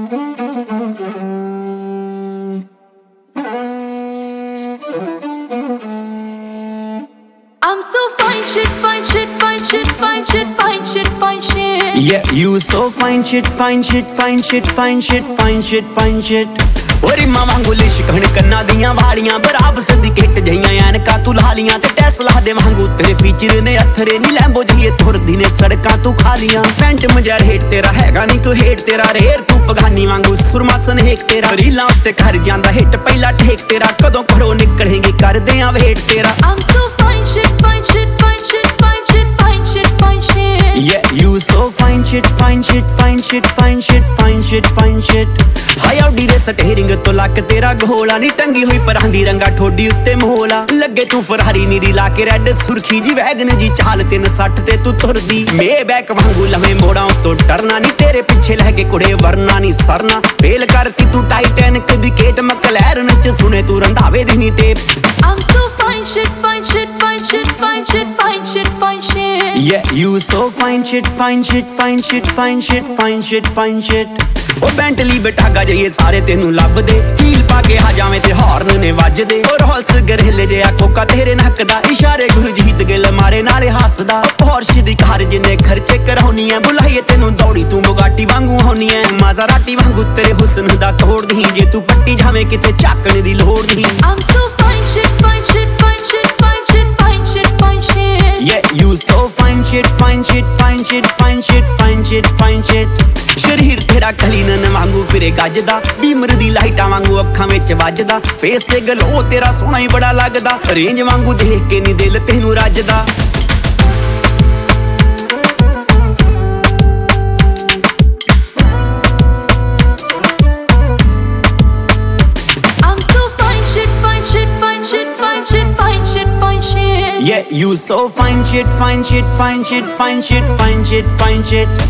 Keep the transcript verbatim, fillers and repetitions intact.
I'm so fine shit, fine shit, fine shit, fine shit, fine shit, fine shit. Yeah, you so fine shit, fine shit, fine shit, fine shit, fine shit, fine shit. ओरी मामा गुलिश कहण कन्ना दियां वालियां बराब सदिकेट जइयां ऐनका तू लालियां ते Tesla दे वांगू तेरे feature ने अथरे नी Lambo जी तुरदी ने सड़कां तू खालियां फैंट मजर हेट तेरा हैगा नी कोई हेट तेरा रेर तू पगानी वांगू सुरमासन हेक तेरा रीलां उत्ते घर जांदा हिट पहला ठेक तेरा कदों घरों निकलेंगे करदे आ वेट तेरा I'm so fine shit, fine shit, fine shit, fine shit, fine shit, fine shit. Yeah, you so fine shit, fine shit, fine shit, fine shit, fine shit, fine shit. हाय Audi दे steering तो luck तेरा घोला नी टंगी हुई परांदी रंगा ठोडी उत्ते मोहला लगे तू फरारी नीरी ला के रेड सुर्खी जी वैगन जी चाल तीन सठ ते तू तुरदी मे बैक वांगू लवे मोड़ा तो डरना नी तेरे पीछे लगे कुड़े वरना नी सरना फेल करती तू टाइटैनिक दी केट मैकलैरन च सुने तू रंधावे दी नी tape I'm so fine shit, fine shit, fine shit, fine shit, fine shit, fine shit. Yeah, you so fine shit, fine shit, fine shit, fine shit, fine shit, fine shit. ओ Bentley बिठागा जाइए सारे तेनू लभदे heal पा के आ जावे ते हॉर्न ने वजदे और हॉल्स गरहले जे कोका तेरे नक दा इशारे गुरजीत गिल मारे नाले हसदा पोर्श दी कार जिन्ने खर्चे कराउनी है बुलाइए तेनू दौड़ी तू बुगाटी वांगू होनी है माज़राटी वांगू तेरे हुस्न दा तोड़ दी जे तू पट्टी जावे किते चाकण दी लोड़ नहीं I'm so fine shit, fine shit, fine shit, fine shit, fine shit, fine shit. Yeah, you so fine shit, fine shit, fine shit, fine shit, fine shit, fine shit. शरीर तेरा कलीनन वांगू फिरे गजदा बीमर दी लाइटां वांगू अखां विच वजदा फेस ते गलो तेरा सोहना ही बड़ा लगदा रेंज वांगू देख के नी दिल तेनू रजदा I'm so fine shit, fine shit, fine shit, fine shit, fine shit, fine shit. Yeah, you so fine shit, fine shit, fine shit, fine shit, fine shit, fine shit.